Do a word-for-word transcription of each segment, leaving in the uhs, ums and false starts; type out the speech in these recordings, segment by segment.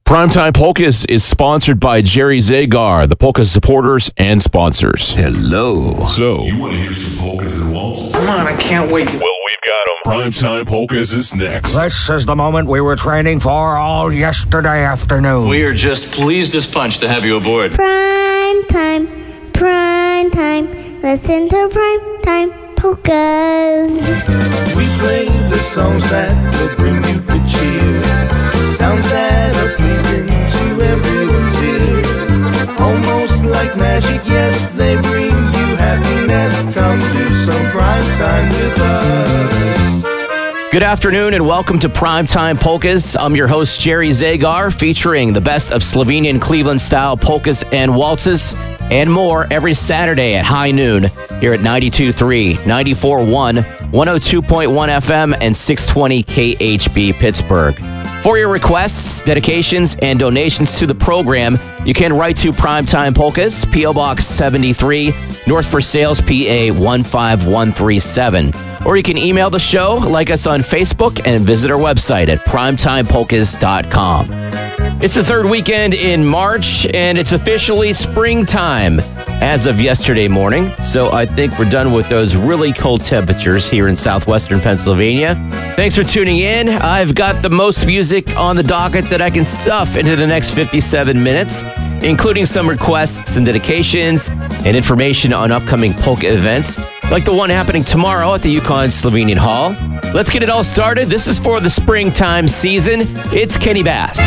Primetime Polkas is sponsored by Jerry Zagar, the Polka supporters and sponsors. Hello. So, You want to hear some polkas and waltzes? Come on, I can't wait. Well, we've got them. Primetime Polkas is next. This is the moment we were training for all yesterday afternoon. We are just pleased as punch to have you aboard. Prime time, prime time. Listen to prime time polkas. We play the songs that will bring you good cheer. Sounds that are pleasing to everyone's ear. Almost like magic, yes, they bring you happiness. Come do some prime time with us. Good afternoon and welcome to Primetime Polkas. I'm your host, Jerry Zagar, featuring the best of Slovenian Cleveland-style polkas and waltzes and more every Saturday at high noon here at ninety-two point three, ninety-four point one, one oh two point one F M, and six twenty K H B Pittsburgh. For your requests, dedications, and donations to the program, you can write to Primetime Polkas, P O Box seventy-three, North Versailles, P A one five one three seven. Or you can email the show, like us on Facebook, and visit our website at primetime polkas dot com. It's the third weekend in March, and it's officially springtime as of yesterday morning. So I think we're done with those really cold temperatures here in southwestern Pennsylvania. Thanks for tuning in. I've got the most music on the docket that I can stuff into the next fifty-seven minutes, including some requests and dedications and information on upcoming polka events, like the one happening tomorrow at the Yukon Slovenian Hall. Let's get it all started. This is for the springtime season. It's Kenny Bass.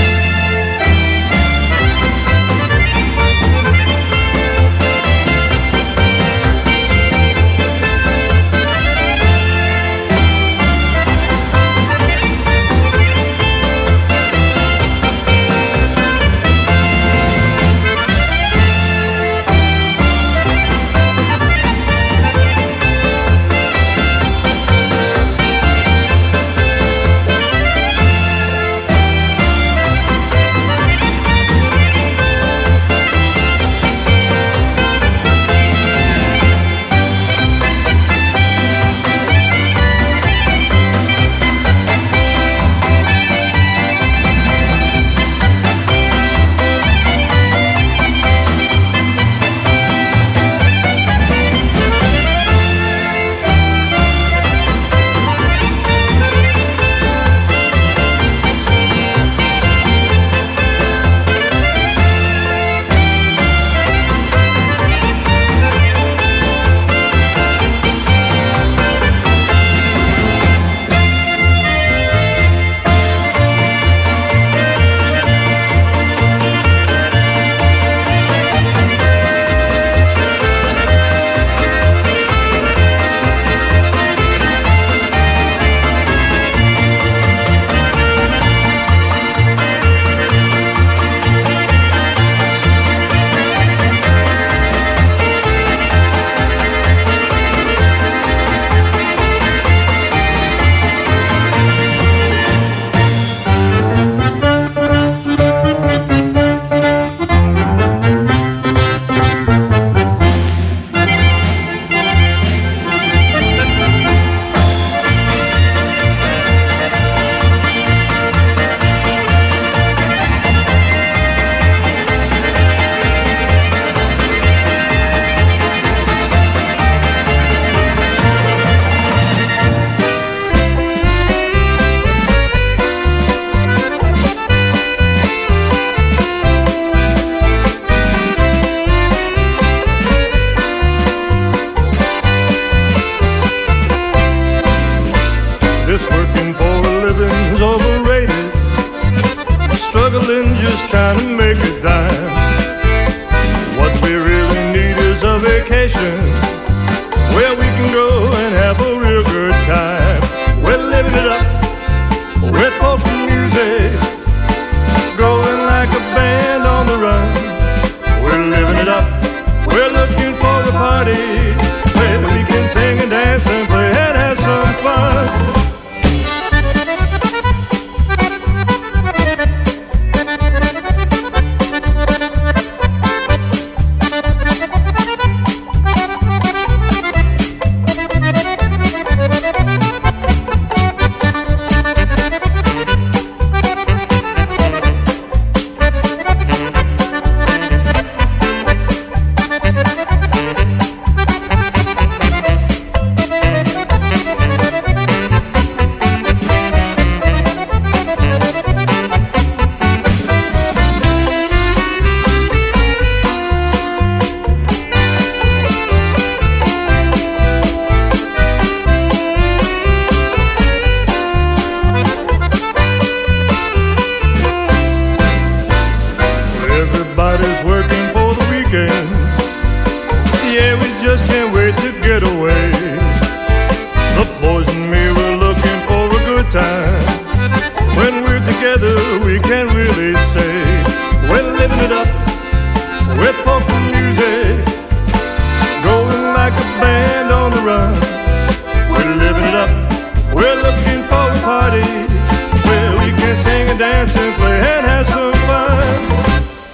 they say. We're living it up with polka music, going like a band on the run. We're living it up, we're looking for a party where we can sing and dance and play and have some fun.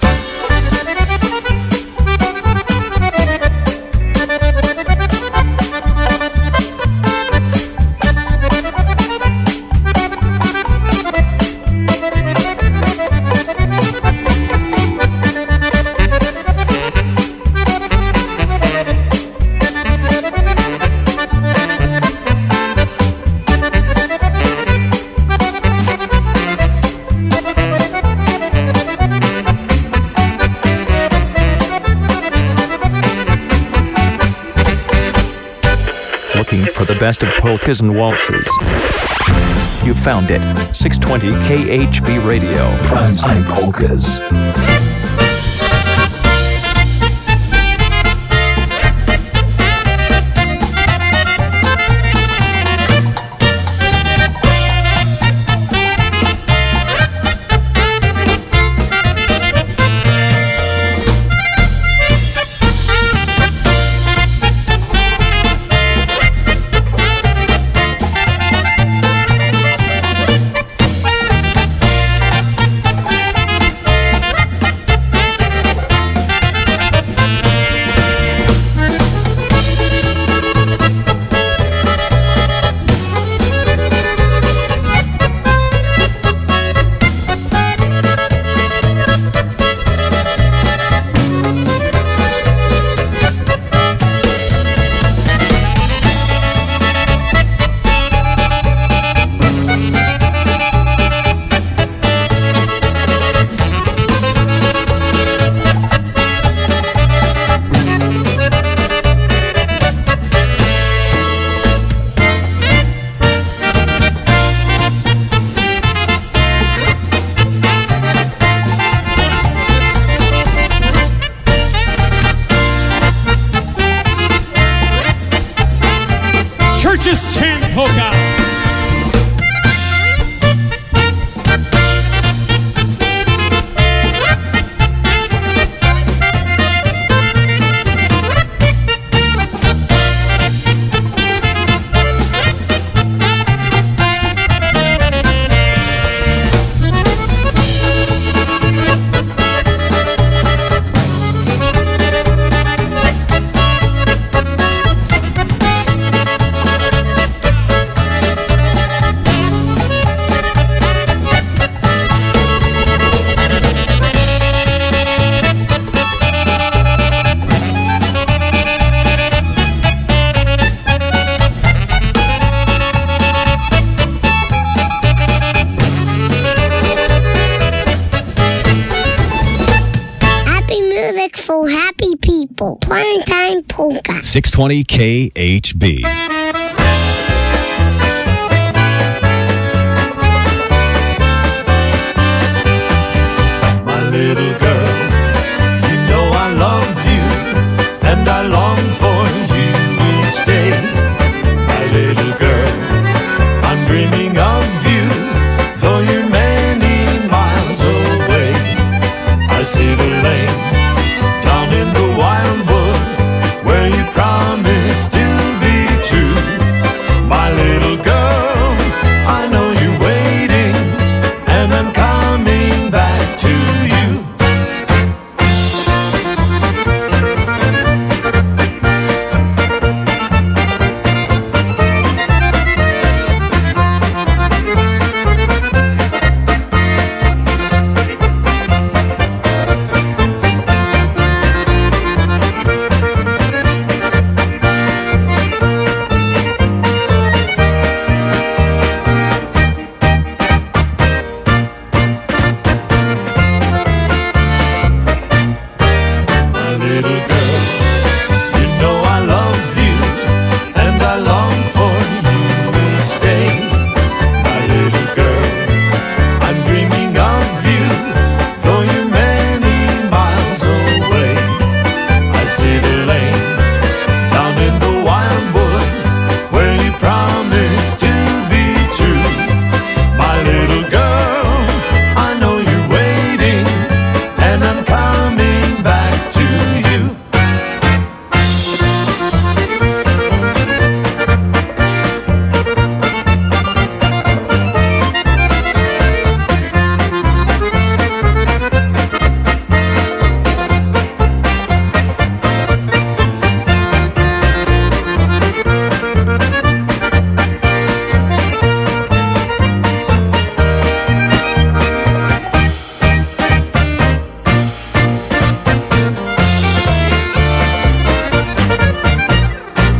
Looking for the best of polkas and waltzes? You found it. six twenty K H B Radio. Primetime Polkas. Churches chant polka. For happy people. Primetime Polka. six twenty K H B. My little girl, you know I love you, and I long for you each day. My little girl, I'm dreaming of you, though you're many miles away. I see the lane down in the wildwood where you promised to be true.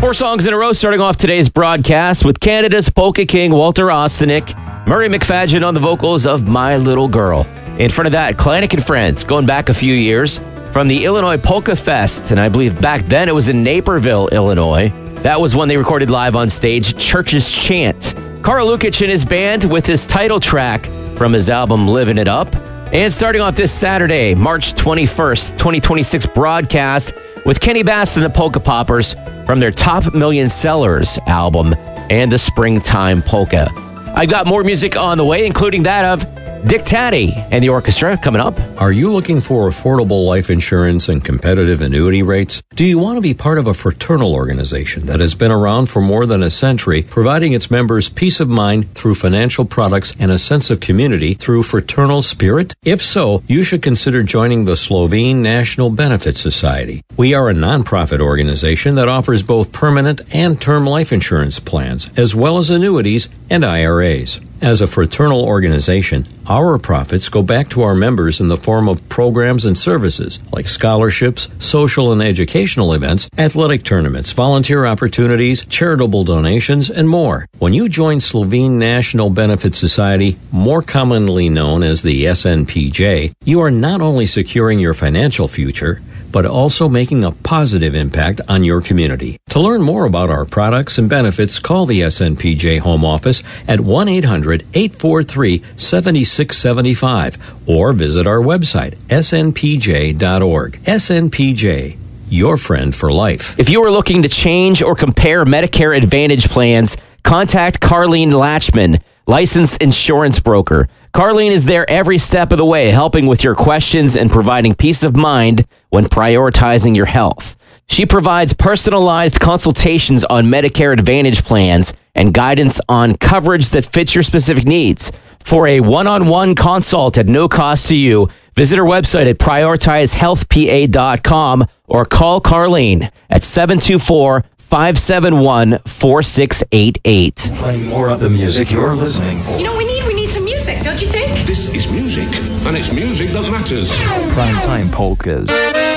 Four songs in a row starting off today's broadcast with Canada's polka king Walter Ostanek, Murray McFadgen on the vocals of My Little Girl. In front of that, Kalanick and Friends, going back a few years, from the Illinois Polka Fest, and I believe back then it was in Naperville, Illinois. That was when they recorded live on stage, Church's Chant. Carl Lukic and his band with his title track from his album Living It Up. And starting off this Saturday, March twenty-first, twenty twenty-six broadcast with Kenny Bass and the Polka Poppers from their Top Million Sellers album and the Springtime Polka. I've got more music on the way, including that of Dick Taddy and the orchestra coming up. Are you looking for affordable life insurance and competitive annuity rates? Do you want to be part of a fraternal organization that has been around for more than a century, providing its members peace of mind through financial products and a sense of community through fraternal spirit? If so, you should consider joining the Slovene National Benefit Society. We are a nonprofit organization that offers both permanent and term life insurance plans, as well as annuities and I R As. As a fraternal organization, our profits go back to our members in the form of programs and services like scholarships, social and educational events, athletic tournaments, volunteer opportunities, charitable donations, and more. When you join Slovene National Benefit Society, more commonly known as the S N P J, you are not only securing your financial future, but also making a positive impact on your community. To learn more about our products and benefits, call the S N P J Home Office at one eight hundred, eight four three, seven six seven five or visit our website, s n p j dot org. S N P J, your friend for life. If you are looking to change or compare Medicare Advantage plans, contact Carlene Latchman, licensed insurance broker. Carlene is there every step of the way, helping with your questions and providing peace of mind when prioritizing your health. She provides personalized consultations on Medicare Advantage plans and guidance on coverage that fits your specific needs. For a one-on-one consult at no cost to you, visit her website at prioritize health p a dot com or call Carlene at seven two four, five seven one, four six eight eight. Playing more of the music you're listening for. You know, we need we need some music, don't you think? This is music, and it's music that matters. Primetime Polkas.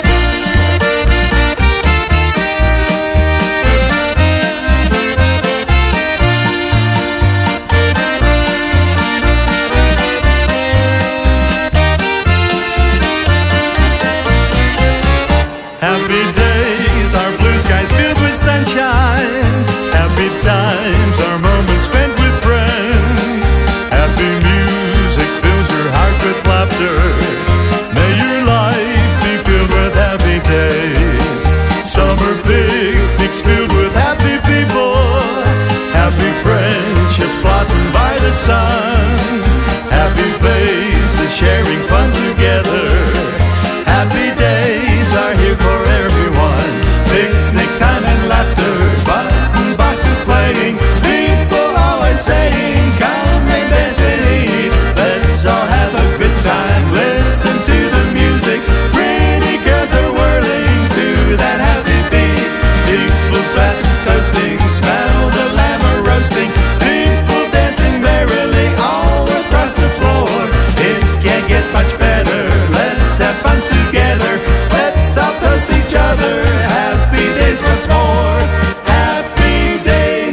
Happy days, our blue skies filled with sunshine. Happy times, our moments spent with friends. Happy music fills your heart with laughter. May your life be filled with happy days. Summer picnics filled with happy people. Happy friendships blossom by the sun. Happy faces sharing fun together. Happy days are here for everyone. Picnic time and laughter, button boxes playing, people always saying, come and dance and eat. Let's all have a good time, listen to the music. Pretty girls are whirling to that happy beat. People's glasses toasting, smell the lamb a roasting. People dancing merrily all across the floor. It can't get much better, let's have fun together. Let's all toast each other. Happy days once more. Happy days.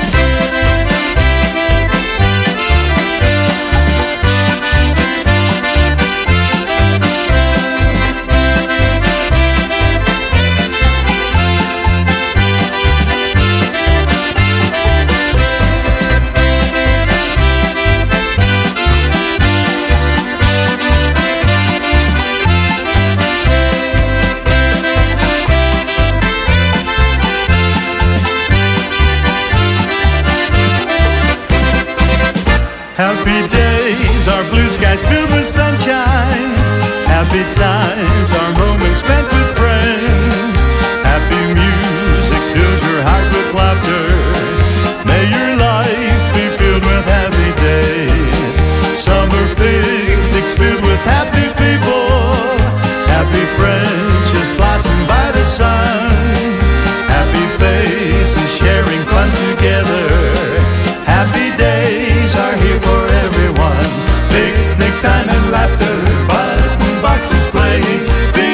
Happy days, our blue skies filled with sunshine. Happy times, our moments spent with friends. Happy music fills your heart with laughter. May your life be filled with happy days. Summer picnics filled with happy people. Happy friendships blossom by the sun. Happy faces sharing fun together. Happy days are here for everyone. Picnic time and laughter, button boxes playing.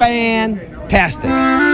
fantastic.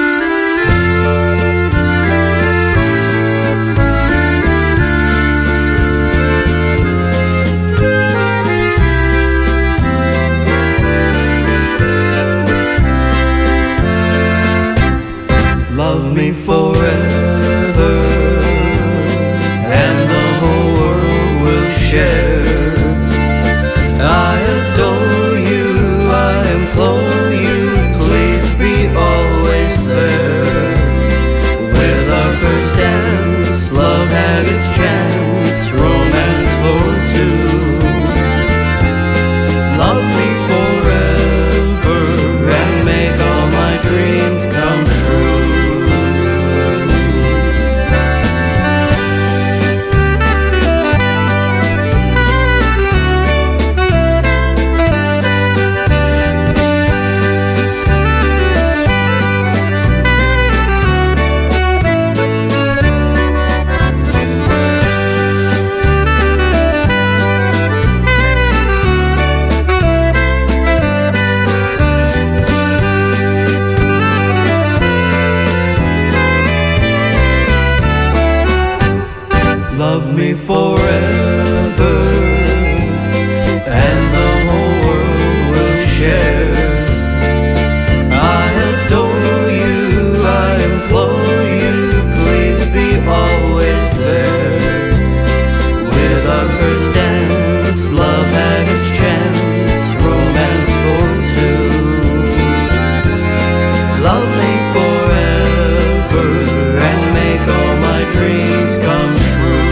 Love me forever, and the whole world will share. I adore you, I implore you, please be always there. With our first dance, love had its chance, romance for two. Love me forever, and make all my dreams come true. Love me forever, and the whole world will share. I adore you, I implore you, please be always there. With our first dance, love had its chance, romance for two. Love me forever, and make all my dreams come true.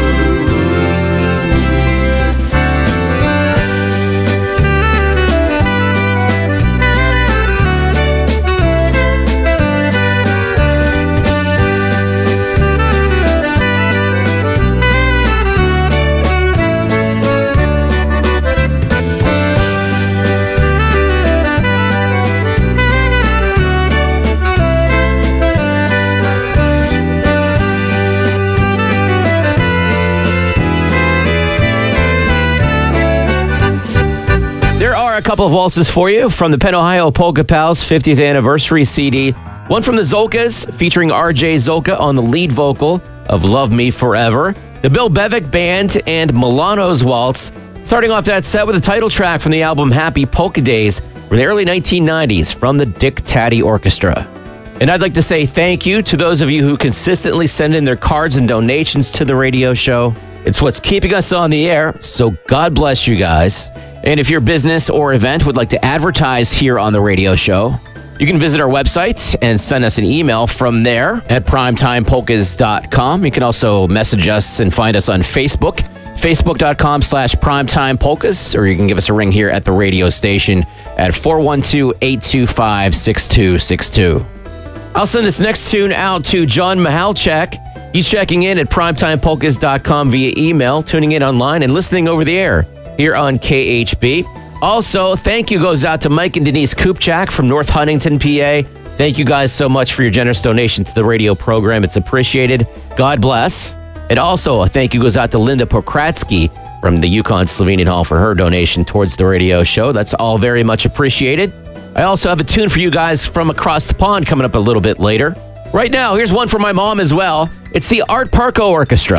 A couple of waltzes for you from the Penn Ohio Polka Pals fiftieth anniversary C D. One from the Zolkas, featuring R J Zolka on the lead vocal of Love Me Forever. The Bill Bevick Band and Milano's Waltz. Starting off that set with a title track from the album Happy Polka Days from the early nineteen nineties from the Dick Taddy Orchestra. And I'd like to say thank you to those of you who consistently send in their cards and donations to the radio show. It's what's keeping us on the air, so God bless you guys. And if your business or event would like to advertise here on the radio show, you can visit our website and send us an email from there at primetime polkas dot com. You can also message us and find us on Facebook, facebook.com slash primetimepolkas, or you can give us a ring here at the radio station at four one two, eight two five, six two six two. I'll send this next tune out to John Mahalchak. He's checking in at primetime polkas dot com via email, tuning in online, and listening over the air here on K H B. Also, thank you goes out to Mike and Denise Kupchak from North Huntington, P A. Thank you guys so much for your generous donation to the radio program. It's appreciated. God bless. And also, a thank you goes out to Linda Pokratsky from the Yukon Slovenian Hall for her donation towards the radio show. That's all very much appreciated. I also have a tune for you guys from across the pond coming up a little bit later. Right now, here's one for my mom as well. It's the Art Parko Orchestra.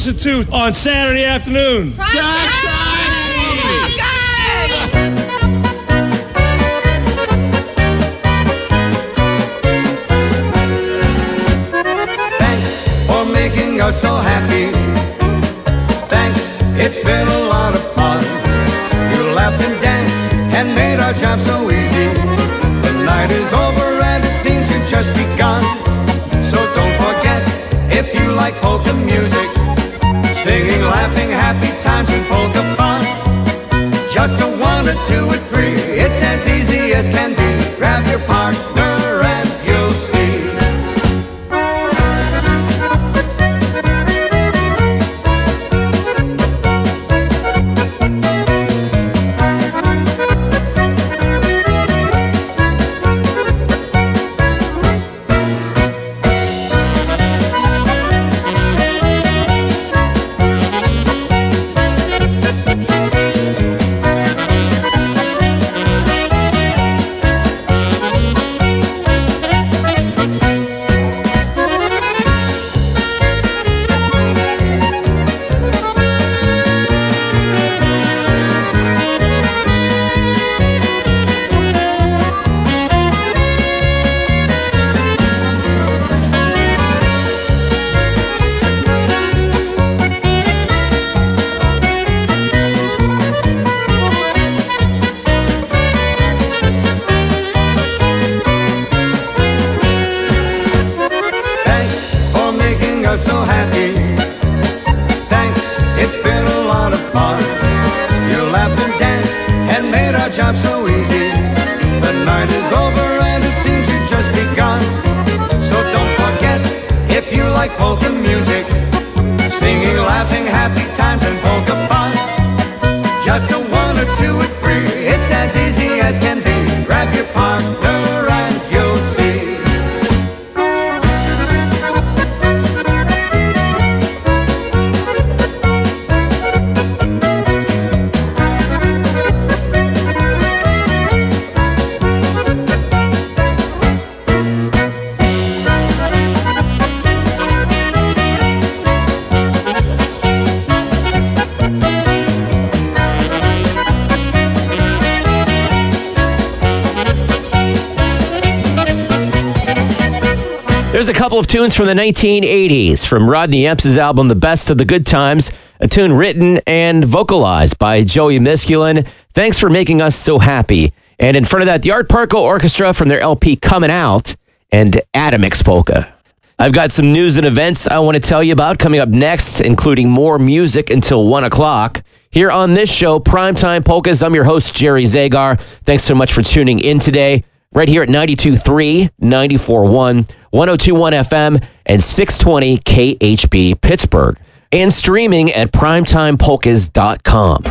listen to on Saturday afternoon. Jack Tribe! Thanks for making us so happy. Thanks, it's been a lot of fun. You laughed and danced and made our job so easy. The night is over and it seems we've just begun. So don't forget, if you like polka music, singing, laughing, happy times and polka fun. Just a one, a two, a three, it's as easy as can be. Grab your partner and you'll see. So happy. Thanks, it's been a lot of fun. You laughed and danced and made our job so easy. The night is over and it seems we've just begun. So don't forget, if you like polka music, singing, laughing, happy times and polka fun. Just a one or two or three, it's as easy as can be. Grab your partner and you'll see. There's a couple of tunes from the nineteen eighties from Rodney Epps' album The Best of the Good Times, a tune written and vocalized by Joey Miskulin. Thanks for making us so happy. And in front of that, the Art Parco Orchestra from their L P Coming Out and Adamix Polka. I've got some news and events I want to tell you about coming up next, including more music until one o'clock. Here on this show, Primetime Polkas, I'm your host, Jerry Zagar. Thanks so much for tuning in today. Right here at ninety-two point three, ninety-four point one, one oh two point one F M, and six twenty K H B Pittsburgh. And streaming at primetime polkas dot com.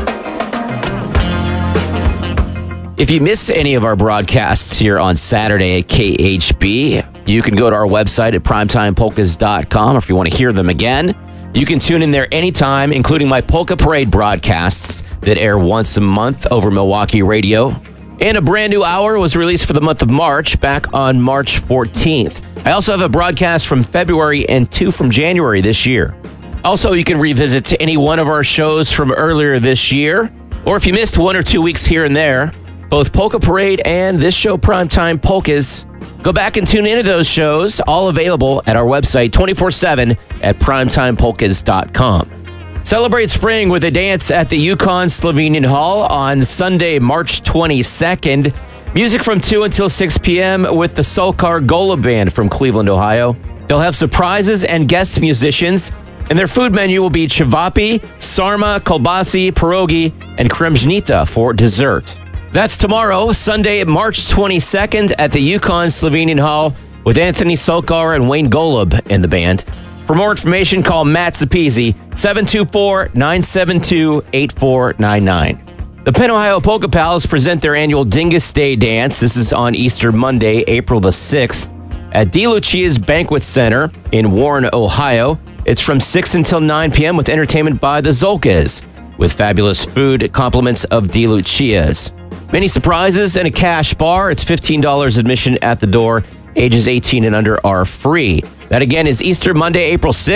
If you miss any of our broadcasts here on Saturday at K H B, you can go to our website at primetime polkas dot com. Or if you want to hear them again, you can tune in there anytime, including my Polka Parade broadcasts that air once a month over Milwaukee radio. And a brand new hour was released for the month of March, back on March fourteenth. I also have a broadcast from February and two from January this year. Also, you can revisit any one of our shows from earlier this year, or if you missed one or two weeks here and there, both Polka Parade and this show, Primetime Polkas, go back and tune into those shows, all available at our website twenty-four seven at primetime polkas dot com. Celebrate spring with a dance at the Yukon Slovenian Hall on Sunday, March twenty-second. Music from two until six p.m. with the Solkar Gola Band from Cleveland, Ohio. They'll have surprises and guest musicians, and their food menu will be chivapi, sarma, kolbasi, pierogi, and kremzhnita for dessert. That's tomorrow, Sunday, March twenty-second at the Yukon Slovenian Hall with Anthony Solkar and Wayne Golub in the band. For more information, call Matt Zapisi, seven two four, nine seven two, eight four nine nine. The Penn Ohio Polka Pals present their annual Dingus Day Dance. This is on Easter Monday, April the sixth, at DeLucia's Banquet Center in Warren, Ohio. It's from six until nine p.m. with entertainment by the Zolkas, with fabulous food compliments of DeLucia's. Many surprises and a cash bar. It's fifteen dollars admission at the door. Ages eighteen and under are free. That again is Easter Monday, April sixth,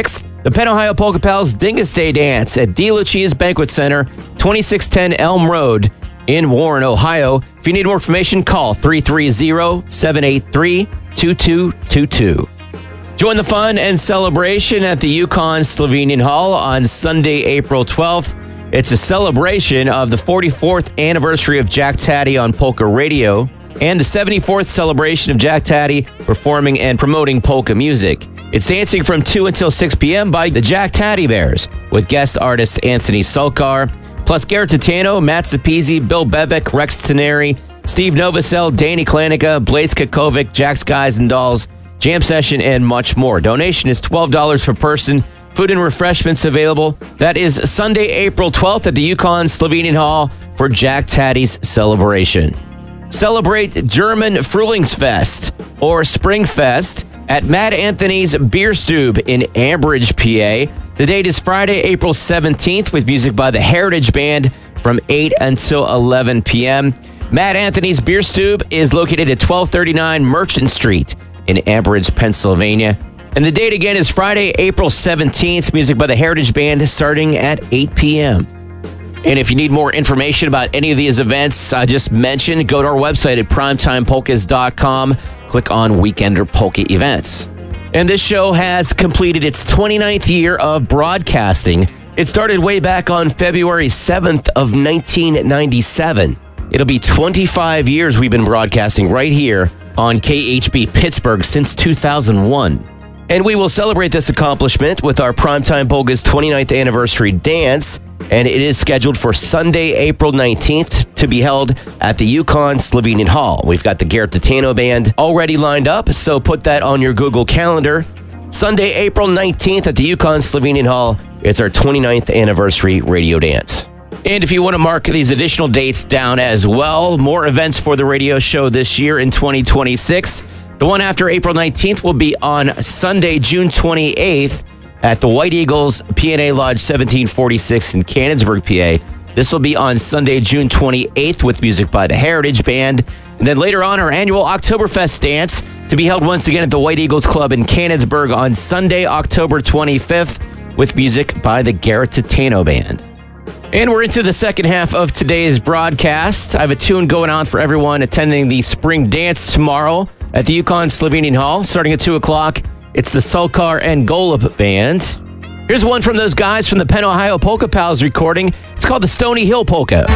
The Penn Ohio Polka Pals Dingus Day Dance at D. Lucia's Banquet Center, twenty-six ten Elm Road in Warren, Ohio. If you need more information, call three three zero, seven eight three, two two two two. Join the fun and celebration at the Yukon Slovenian Hall on Sunday, April twelfth. It's a celebration of the forty-fourth anniversary of Jack Taddy on Polka Radio and the seventy-fourth celebration of Jack Taddy performing and promoting polka music. It's dancing from two until six p.m. by the Jack Taddy Bears with guest artist Anthony Sulkar, plus Garrett Titano, Matt Sapezi, Bill Bevick, Rex Teneri, Steve Novosel, Danny Klanica, Blaze Kakovic, Jack's Guys and Dolls, Jam Session, and much more. Donation is twelve dollars per person. Food and refreshments available. That is Sunday, April twelfth at the Yukon Slovenian Hall for Jack Taddy's celebration. Celebrate German Frühlingsfest or Springfest at Mad Anthony's Beer Stube in Ambridge, P A. The date is Friday, April seventeenth with music by the Heritage Band from eight until eleven p.m. Mad Anthony's Beer Stube is located at twelve thirty-nine Merchant Street in Ambridge, Pennsylvania. And the date again is Friday, April seventeenth, music by the Heritage Band starting at eight p.m. And if you need more information about any of these events I just mentioned, go to our website at primetime polkas dot com. Click on Weekender Polka Events. And this show has completed its twenty-ninth year of broadcasting. It started way back on February seventh of nineteen ninety-seven. It'll be twenty-five years we've been broadcasting right here on K H B Pittsburgh since two thousand one. And we will celebrate this accomplishment with our Primetime Polka's twenty-ninth anniversary dance. And it is scheduled for Sunday, April nineteenth to be held at the Yukon Slovenian Hall. We've got the Garrett Titano Band already lined up, so put that on your Google Calendar. Sunday, April nineteenth at the Yukon Slovenian Hall. It's our twenty-ninth anniversary radio dance. And if you want to mark these additional dates down as well, more events for the radio show this year in twenty twenty-six. The one after April nineteenth will be on Sunday, June twenty-eighth at the White Eagles P and A Lodge seventeen forty-six in Canonsburg, P A. This will be on Sunday, June twenty-eighth with music by the Heritage Band. And then later on, our annual Oktoberfest dance to be held once again at the White Eagles Club in Canonsburg on Sunday, October twenty-fifth with music by the Garrett Titano Band. And we're into the second half of today's broadcast. I have a tune going on for everyone attending the spring dance tomorrow at the Yukon Slovenian Hall, starting at two o'clock. It's the Sulkar and Golub Band. Here's one from those guys from the Penn Ohio Polka Pals recording. It's called the Stony Hill Polka.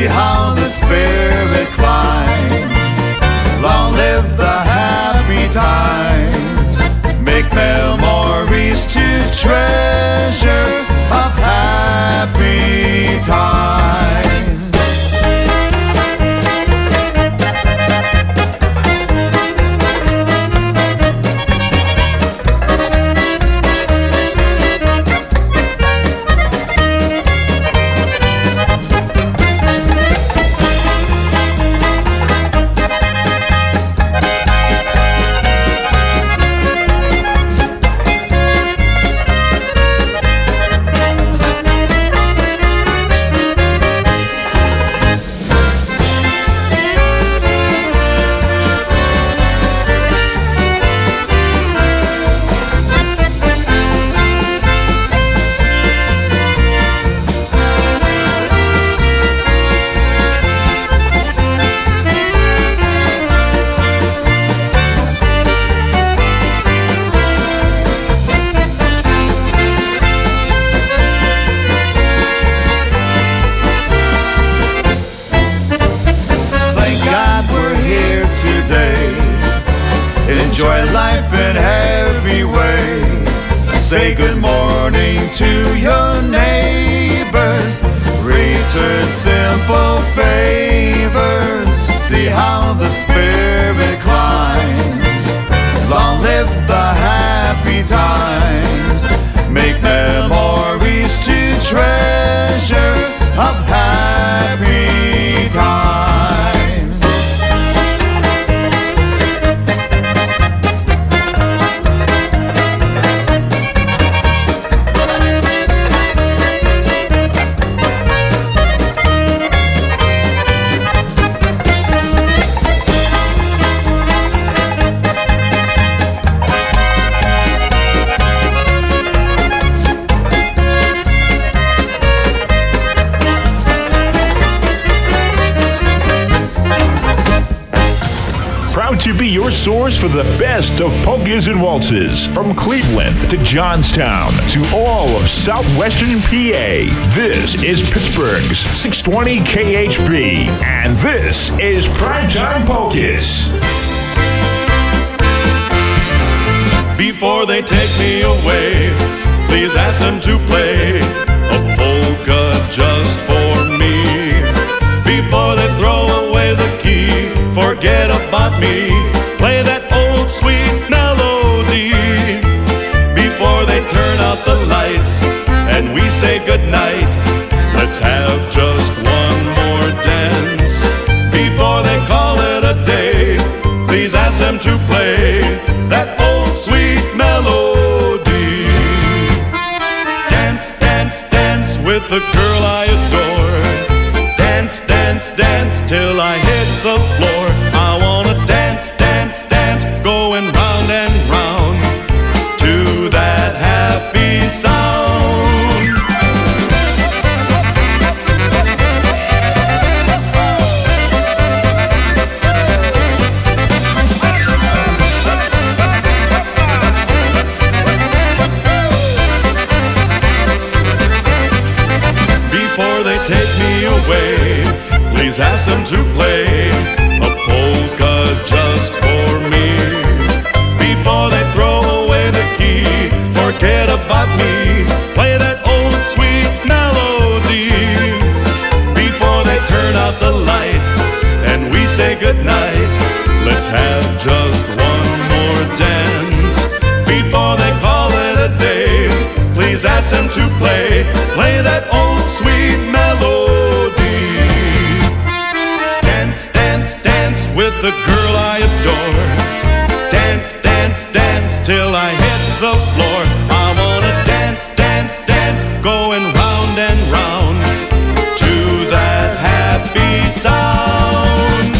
see how the spirit climbs. Long live the happy times, make memories to treasure of happy times. Enjoy life in every way. Say good morning to your neighbors. Return simple favors. See how the spirit climbs. Long live the happy times. Make memories to treasure of happy times. To be your source for the best of polkas and waltzes. From Cleveland to Johnstown to all of southwestern P A. This is Pittsburgh's six twenty K H B. And this is Primetime Polkas. Before they take me away, please ask them to play a polka just for me. Before they throw away the key, forget about me, play that old sweet melody. Before they turn out the lights and we say goodnight, let's have just one more dance. Before they call it a day, please ask them to play that old sweet melody. Dance, dance, dance with the girl I adore. Dance, dance, dance till I hit the floor. I wanna dance, dance, dance, going round and round to that happy sound. Before they take me away, please ask them to play a polka just for me. Before they throw away the key, forget about me, play that old sweet melody. Before they turn out the lights and we say goodnight, let's have just one more dance. Before they call it a day, please ask them to play, play that old sweet melody. Dance, dance, dance with the girl I adore. Dance, dance, dance till I hit the floor. I wanna dance, dance, dance, going round and round to that happy sound.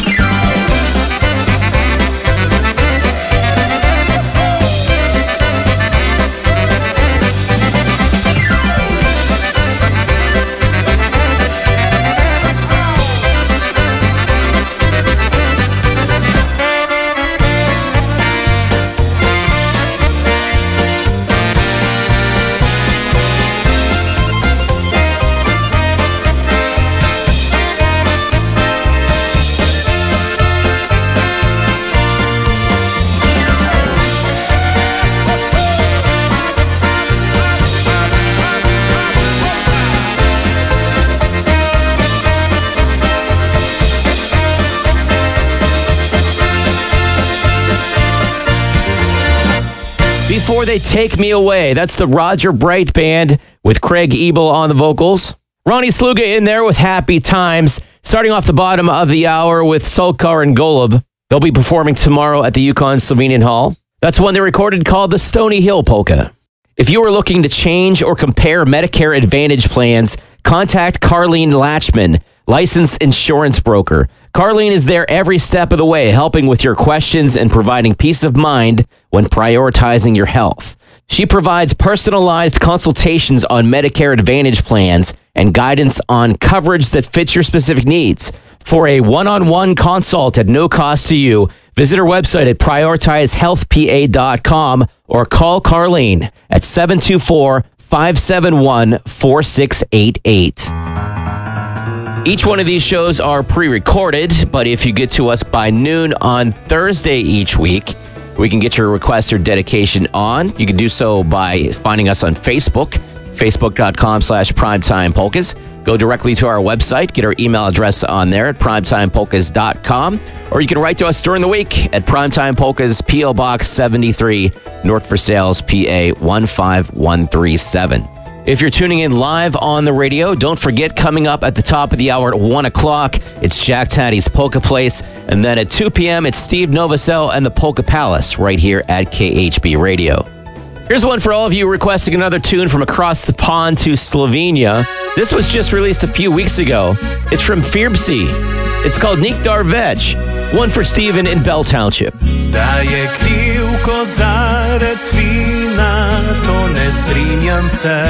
Before They Take Me Away. That's the Roger Bright Band with Craig Ebel on the vocals. Ronnie Sluga in there with Happy Times. Starting off the bottom of the hour with Solkar and Golub. They'll be performing tomorrow at the Yukon Slovenian Hall. That's one they recorded called the Stony Hill Polka. If you are looking to change or compare Medicare Advantage plans, contact Carlene Latchman, licensed insurance broker. Carlene is there every step of the way, helping with your questions and providing peace of mind when prioritizing your health. She provides personalized consultations on Medicare Advantage plans and guidance on coverage that fits your specific needs. For a one-on-one consult at no cost to you, visit her website at prioritize health p a dot com or call Carlene at seven two four, five seven one, four six eight eight. Each one of these shows are pre-recorded, but if you get to us by noon on Thursday each week, we can get your request or dedication on. You can do so by finding us on Facebook, facebook.com slash primetimepolkas. Go directly to our website, get our email address on there at primetimepolkas dot com, or you can write to us during the week at Primetime Polkas, P O Box seventy-three, North Versailles, P A one five one three seven. If you're tuning in live on the radio, don't forget, coming up at the top of the hour at one o'clock, it's Jack Taddy's Polka Place. And then at two p.m., it's Steve Novosel and the Polka Palace right here at K H B Radio. Here's one for all of you requesting another tune from across the pond to Slovenia. This was just released a few weeks ago. It's from Firbsi. It's called Nikdar Vech. One for Steven in Bell Township. Daje krivko zarec vina, to ne strinjam se.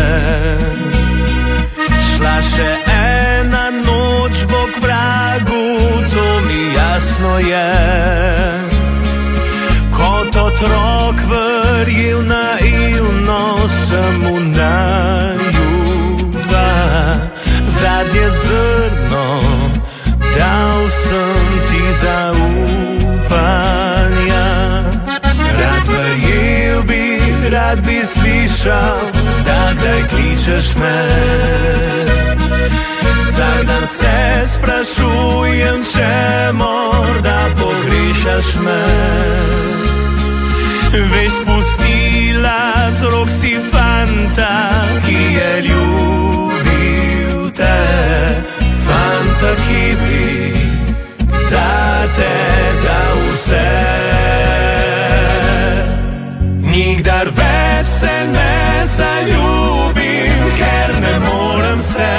Šla še ena noč bo k vragu, to mi jasno je. Kot otrok verjel naivno, sem mu naljuba. Zadnje zrno dal sem ti zaupanja. Rad verjel bi, rad bi slišal, da kdaj kličeš me. Vsak dan se sprašujem, če morda pogrešaš me. Veš, spustila z rok si fanta, ki je ljubil te. Fanta, ki bi zate dal vse. Nikdar več se ne zaljubim, ker ne morem se.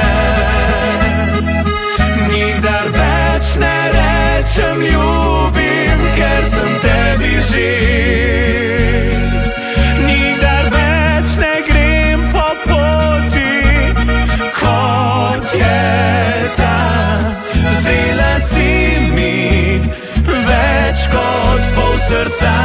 Nikdar več ne rečem ljubim, ker sem tebi živ. Nikdar več ne grem po poti, kot je ta. Vzela si mi več kot pol srca.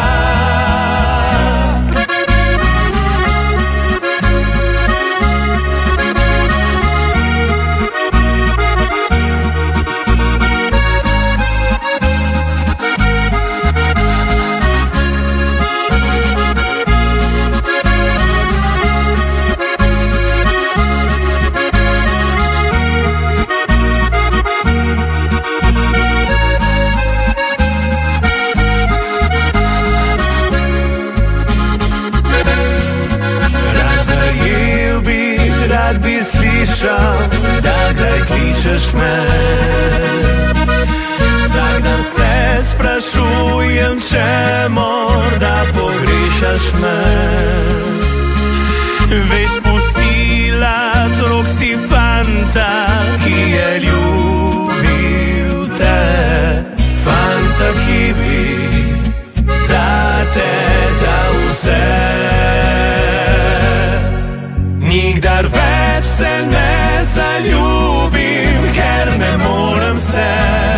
Da kdaj kličeš me. Vsak dan se sprašujem, če morda pogrešaš me. Veš, spustila z rok si fanta, ki je ljubil te. Fanta, ki bi zate dal vse. Nikdar več se ne zaljubim, ker ne morem se.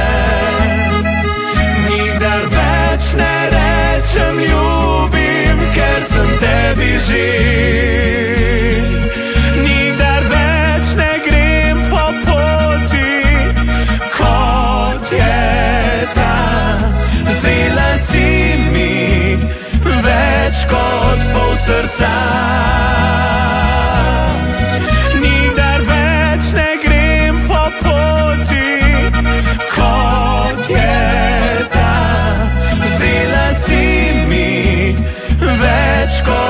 Nikdar več ne rečem ljubim, ker sem tebi živ. Nikdar več ne grem po poti, kot je ta. Vzela si mi več kot pol srca. Kot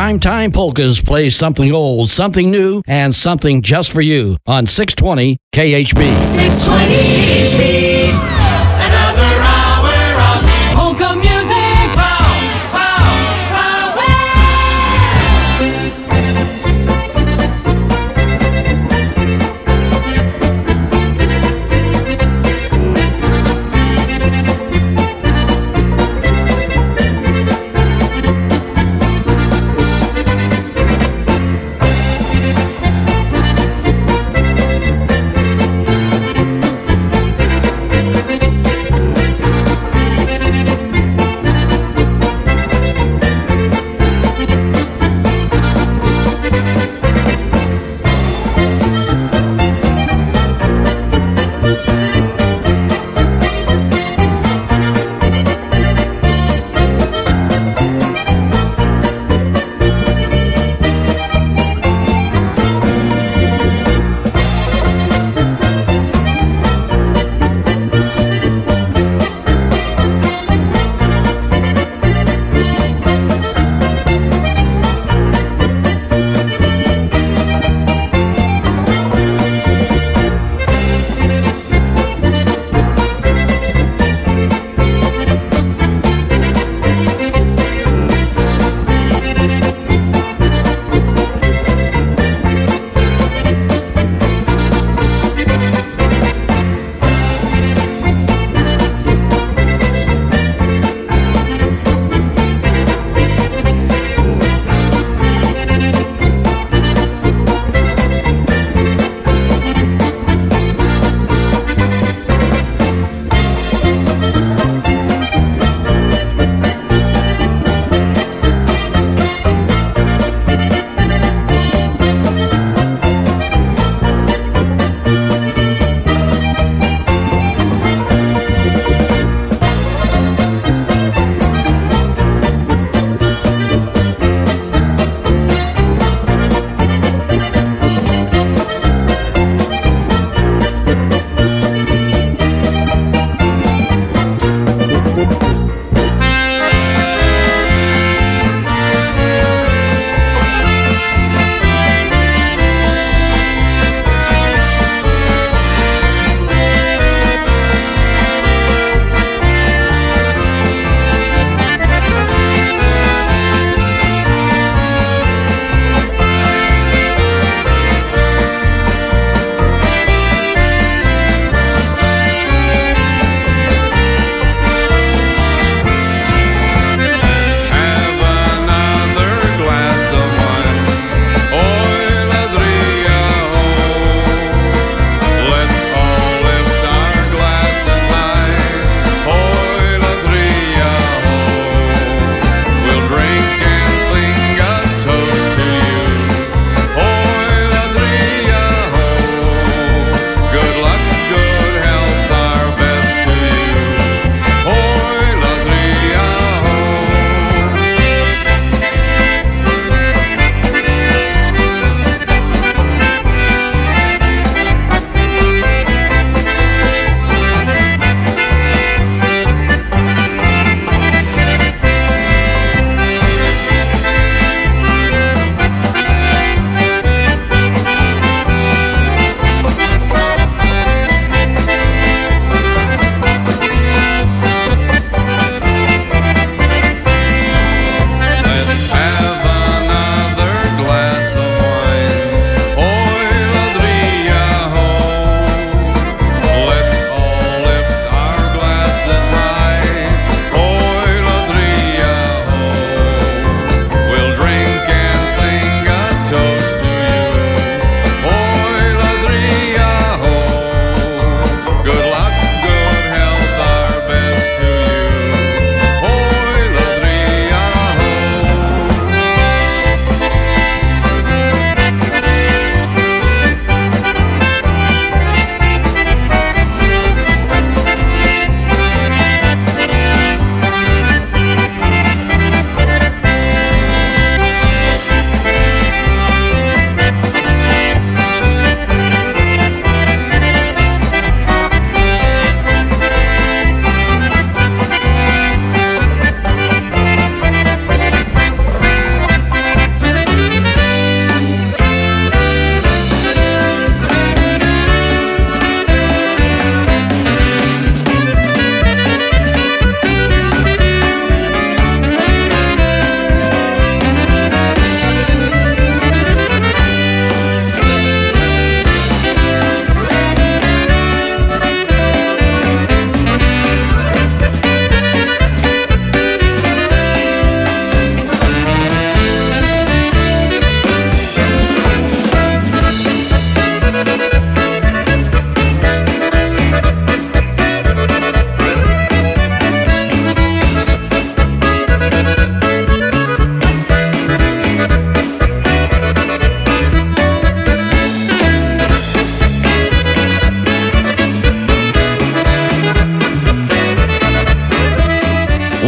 Primetime Polkas plays something old, something new, and something just for you on six twenty K H B. six twenty K H B. Another hour of polka music. Pow, pow, pow,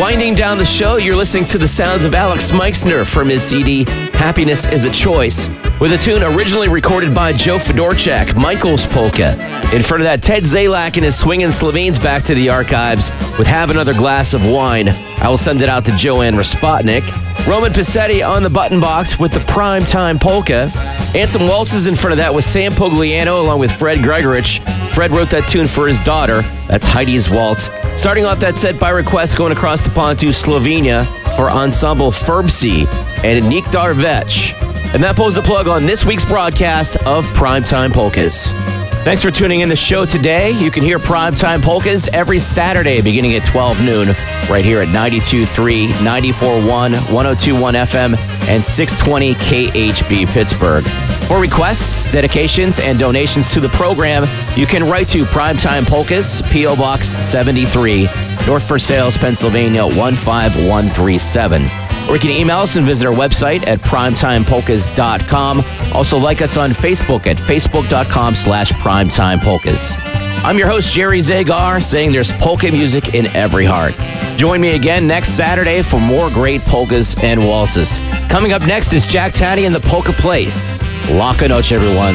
Winding down the show, you're listening to the sounds of Alex Meixner from his C D, Happiness is a Choice, with a tune originally recorded by Joe Fedorchak, Michael's Polka. In front of that, Ted Zalak and his Swingin' Slovene back to the archives with Have Another Glass of Wine. I will send it out to Joanne Raspotnik. Roman Passetti on the button box with the Primetime Polka. And some waltzes in front of that with Sam Pogliano along with Fred Gregorich. Fred wrote that tune for his daughter. That's Heidi's Waltz. Starting off that set by request, going across the pond to Slovenia for Ensemble Ferbsi and Nick Darvech. And that pulls the plug on this week's broadcast of Primetime Polkas. Thanks for tuning in the show today. You can hear Primetime Polkas every Saturday beginning at twelve noon right here at ninety-two point three, ninety-four point one, one oh two point one F M and six twenty K H B Pittsburgh. For requests, dedications, and donations to the program, you can write to Primetime Polkas, P O Box seventy-three, North Versailles, Pennsylvania one five one three seven. Or you can email us and visit our website at primetime polkas dot com. Also like us on Facebook at facebook.com slash primetimepolkas. I'm your host, Jerry Zagar, saying there's polka music in every heart. Join me again next Saturday for more great polkas and waltzes. Coming up next is Jack Taddy and the Polka Place. Laka noche, everyone.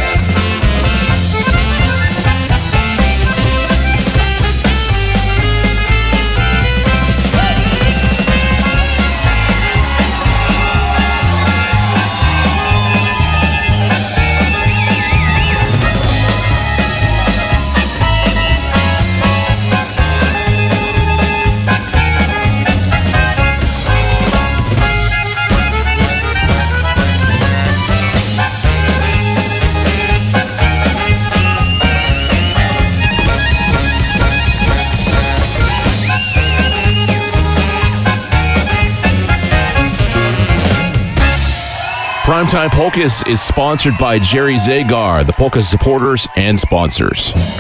Primetime Polkas is sponsored by Jerry Zagar, the Polka supporters and sponsors. Good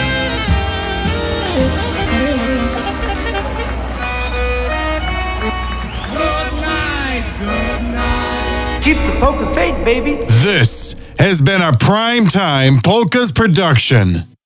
night, good night. Keep the polka fading, baby. This has been a Primetime Polkas production.